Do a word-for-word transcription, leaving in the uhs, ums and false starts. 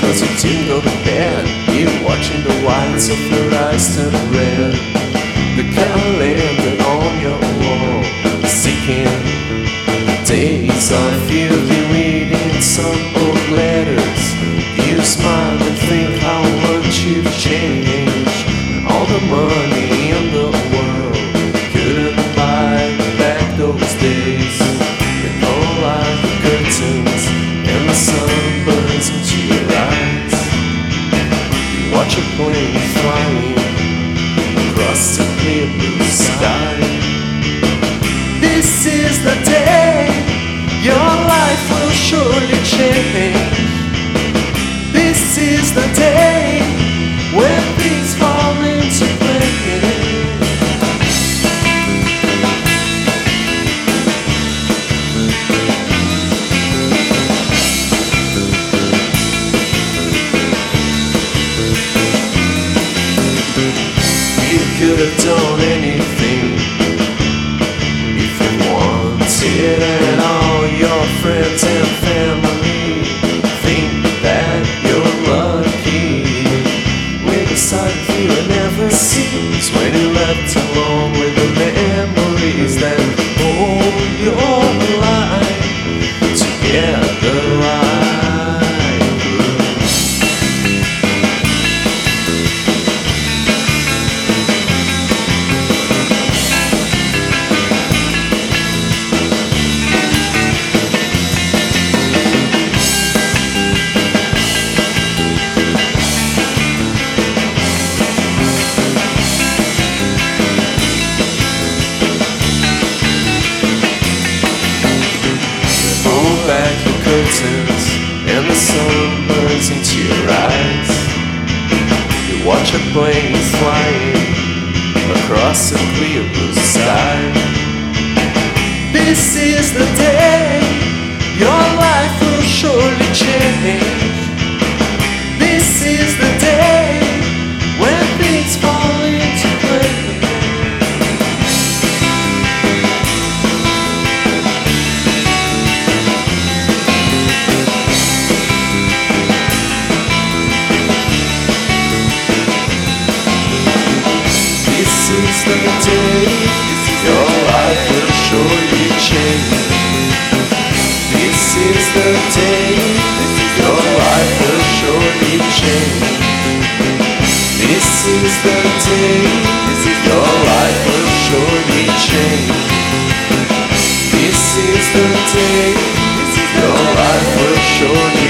Cause you didn't go to bed. You're watching the whites of your eyes turn red. The calendar on your wall, seeking days of you. You're reading some old letters. You smile and think how much you've changed. All the money in the world couldn't buy back those days. With no light curtains and the sun burns into your eyes. You watch a plane flying across the clear blue sky. This is the day your life will surely change. This is the day when things fall into place. You could have done anything if you wanted, and all your friends and family think that you're lucky. With the sight of you it never seems, when you're left alone with the memories that hold your life together like glue. Back the curtains and the sun burns into your eyes. You watch a plane flying across a clear blue sky. This is the day your life will surely change. This is the day when things fall into place. This is the day your life will surely change. This is the day your life will surely change. This is the day your life will surely change. This is the day your life will surely